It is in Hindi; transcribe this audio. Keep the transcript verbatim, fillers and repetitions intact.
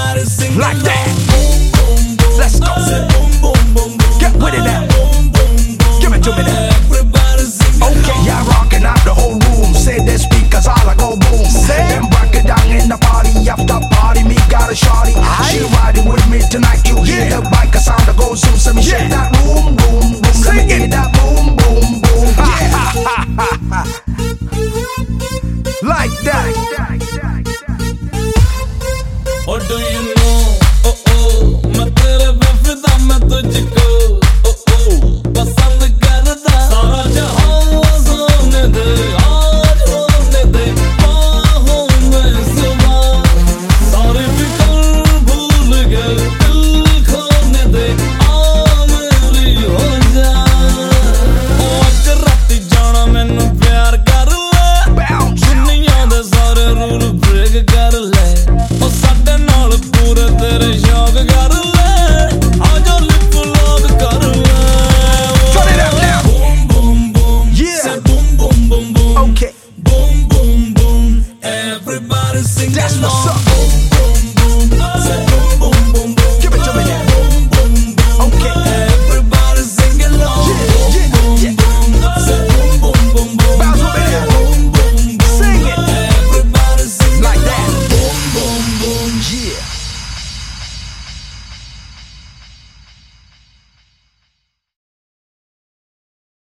Everybody sing like that. Boom, boom, boom. Let's go. Say boom, boom, boom, boom. Get with it now. Boom, boom, boom. Give it to me now. Everybody sing Okay, yeah, rocking out the whole room. Say the speakers all I go boom. Say them break it down in the party after party. Me got a shawty. She riding with me tonight. You hear Yeah. the biker sound that goes zoom. So me Yeah. shake that boom, boom, boom. Let Sing me it. hear that boom, boom, boom. Yeah. Like that. Oh, do you know? Oh oh, मैं तेरे पे फिदा मैं तुझको. Oh oh, पसंद करता सारा जहां सोने दे, आज होने दे बाहों में सुबह. सारी फिक्र भूल गए, दिल खोने दे, आ मेरी हो जा. ओ अज राती जाना मैनू प्यार कर ले, दुनिया दे सारे रूल ब्रेक कर ले. ओ साडे नाल पूरे तेरे शौक कर ले, आजा लिप लॉक कर ले. Turn it up now. Boom boom boom, Yeah. say boom boom boom boom. Okay.